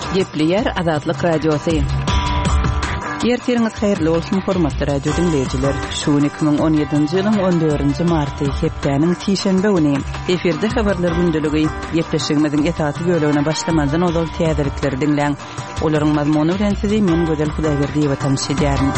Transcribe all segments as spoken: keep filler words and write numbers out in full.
Gepli yer Azatlyk radiosu. Ertiriňiz haýyrly bolsun hormatly radio dinleýijiler. Şu iki bin on ýedinji ýylyň on dördünji marty hepdeniň şeýşembe güni eferde habarlar gündüligi ýetleşigimiziň etaty bölügine başlamadan ozal täzelikleri dinleň. Olaryň mazmuny bilen sizi men Gözel Hudaýberdiýew tanysy edýärin.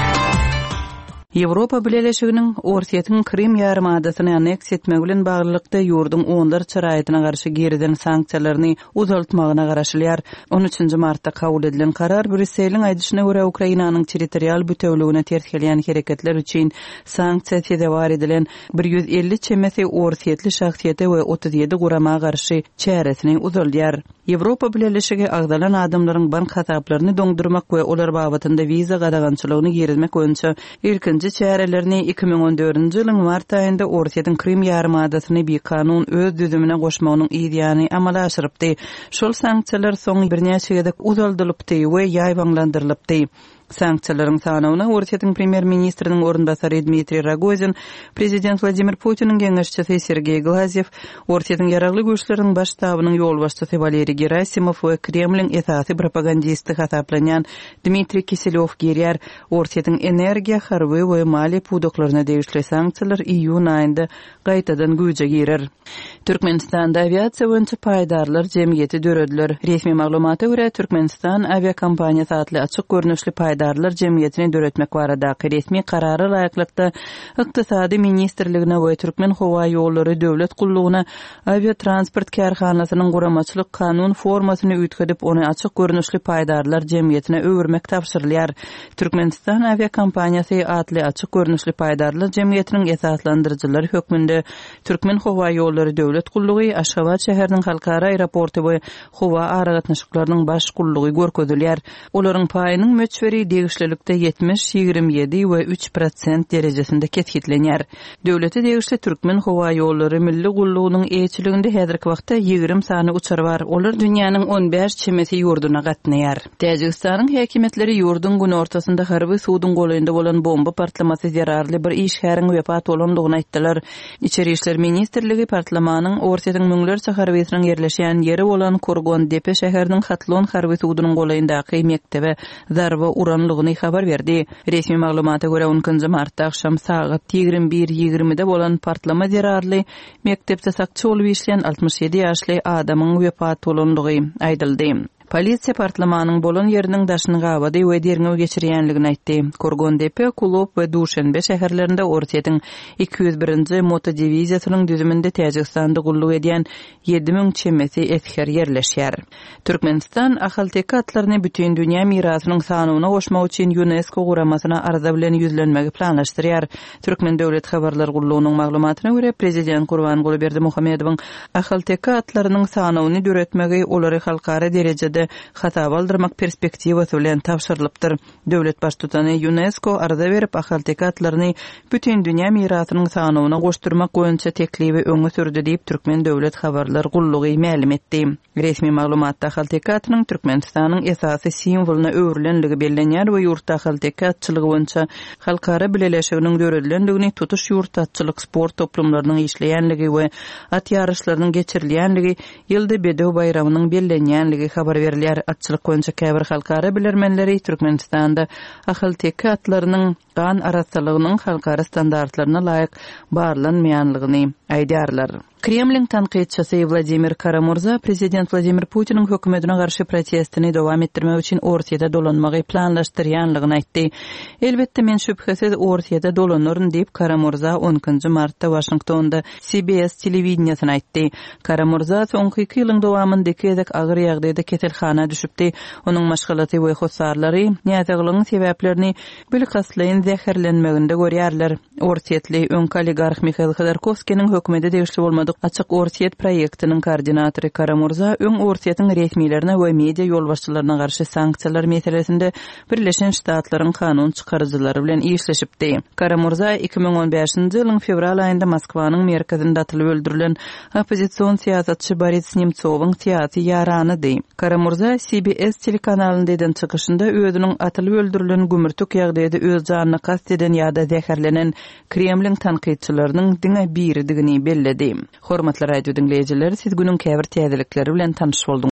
Ýewropa Birleşiginiň Orsiýetiň Krim ýarymadasyny anneks etmek bilen baglykda ýurdun onlar çyraýatyna garşy geriden sanksiýalaryny uzaltmagyna garaşylýar. on üçinji martda kabul edilen karar Brüsseliň aýdyşyna görä Ukrainanyň territorial bütewligine ters gelýän hereketler üçin sanksiýa tedawar edilen bir ýüz elli çemesi Orsiýetli şahsiýete we otuz ýedi gurama garşy çäresini uzalýar. Ýewropa Birleşigi agdalan adamlaryň bank hasaplaryny doňdurmak we olar babatynda wiza gadagançylygyny gerizmek boýunça ilkin çärelerini iki bin on dördünji ýylyň mart aýynda Orsiýetiň Krim ýarymadasyny bir kanun öz düzümine goşmagynyň ideýany amala aşyrypdy. Şol sanksiýalar soň birnäçe gezek uzaldylypdy we ýaýbanlandyrylypdy. Sanksiýalaryň sanawyna Orsiýetiň premier ministriniň orunbasary Dmitri Rogozin, prezident Vladimir Putiniň geňeşçisi Sergey Glazyev, Orsiýetiň ýaragly güýçleriň baş ştabynyň ýolbaşçysy Valeriy Gerassimov we Kremliň esasy propagandisti hasaplanýan Dmitri Kiselov girýär. Orsiýetiň energiýa, harby we mali pudoklaryna degişli sanksiýalar iýun aýynda gaýtadan güýje girer. Türkmenistanda aviasiýa boýunça paýdarlar jemgyýeti dörediler. Resmi maglumata görä Türkmenistan aviakompaniýasy atly açyk görnüşli paýdarlar jemgyýetini döretmek barada resmi karary laýyklykda ykdysady ministrligine we Türkmen howa ýollary döwlet gullugyna aviatransport karhanasynyň guramaçylyk kanun formasyny üýtgedip ony açyk görnüşli paýdarlar jemgyýetine öwürmek tapşyrylýar. Türkmenistan aviakompaniýasy atly açyk görnüşli paýdarlar jemgyýetiniň esaslandyrjylary hökmünde Türkmen howa ýollary döwlet gullugy Aşgabat şäheriniň halkara aeroporty we howa aragatnaşyklarynyň baş gullugy görkezilýär. Olaryň paýynyň möçberi degişlilikde yetmiş, ýigirme ýedi we üç prosent derejesinde ketgitlenýär. Döwleti degişli Türkmen howa ýollary milli gullugynyň eýçiliginde häzirki wagtda ýigirme sany uçar bar. Olar dünýäniň on beş çemesi ýurduna gatnaýar. Täjikistanyň häkimetleri ýurdun gün ortasynda harby suwdyň golaýynda bolan bomba partlamasy zararly bir işgäriň wepat bolandygyny aýtdylar. İçeri işler ministrligi partlamanyň Orsiýetiň müňlerçe harbysynyň ýerleşýän ýeri bolan Kurgon-Depe şäheriniň Hatlon harby suwdynyň golaýyndaky mektebe zarba uranlygyny habar berdi. Resmi maglumata görä on üçinji martda akşam saat ýigirme bir ýigirmede bolan partlama zararly mektepde sakçy bolup işleýän altmış ýedi ýaşly adamyň wepat bolandygy aýdyldy. Polisiýa partlamanyň bolan ýeriniň daşyny gabady we derňew geçirýänligini aýtdy. Kurgon-Depe, Kulop we Duşanbe şäherlerinde Orsiýetiň iki yüz birinji moto diviziýasynyň düzüminde Täjikistanda gulluk edýän ýedi miň çemesi ether ýerleşýär. Türkmenistan ahal-teka atlaryny bütün dünýä mirasynyň sanawyna goşmak üçin UNESCO guramasyna arza bilen ýüzlenmegi planlaşdyrýar. Türkmen döwlet habarlar gullugynyň maglumatyna görä prezident Gurbanguly Berdimuhamedowyň ahal-teka atlarynyň sanawyny döretmegi olary halkara derejede hatap aldyrmak perspektiwasy bilen tapşyrylypdyr. Döwlet baş tutany UNESCO arza berip ahal-teka atlaryny bütün dünýä mirasynyň sanawyna goşdurmak boýunça teklibi öňe sürdi diýip Türkmen döwlet habarlar gullugy ma'lum etdi. Resmi maglumatda ahal-teka atynyň Türkmenistanyň esasy simwoluna öwrülenligi bellenýär we ýurtda ahal-teka atçylygy boýunça halkara birleşiginiň döredilendigini tutuş ýurtatçylyk sport toplumlarynyň işleýänligi we at ýarışlarynyň geçirilýänligi ýylda Bedew bayramynyň bellenýänligi habar berilýär. Atçylyk boýunça käbir halkara bilermenleri Türkmenistanda ahal-teka atlarynyň gan arasçylygynyň halkara standartlaryna laýyk barlanmaýanlygyny aýdýarlar. Kremliň tanqidçisi Vladimir Kara-Murza prezident Vladimir Putiniň hökümetine garşy protestini dowam etdirmek üçin Orsiýada dolanmagy planlaşdyrýanlygyny aýtdy. Elbetde men şüphesiz Orsiýada dolanyryn diýip Kara-Murza on üçinji martda Washingtonda C B S telewizionyna aýtdy. Kara-Murza soňky iki ýylyň dowamyndaky gezek agyr ýagdaýda keselhana düşüpdi. Onuň maşgalaty we hosarlary näzegliginiň sebäplerini bilkaslaýyn zäherlenmeginde görýärler. Orsiýetli öňki oligarh Mikhail Khodorkovskiň hökümete degişli bolmady açyk Orsiýet proýektiniň koordinatory Kara-Murza öň Orsiýetiň resmiýetlerine we media ýolbaşçylaryna garşy sanksiýalar meselesinde Birleşen Ştatlaryň kanun çykarjylary bilen işleşipdi. Kara-Murza iki bin on beşinji ýylyň fevral aýynda Moskwanyň merkezinde atylyp öldürilen opozisiýon siýasatçy Boris Nemtsowyň teatry ýaranydy. Kara-Murza C B S telekanalyna eden çykyşynda özüniň atylyp öldürilen gümürtük ýagdaýda öz janyna kast eden ýa-da zäherlenen Kremliň tanqidçilarynyň diňe biridigini belledi. Hormatly radio dinleýijiler, siz günüň käbir täzelikleri bilen tanış boldunuz.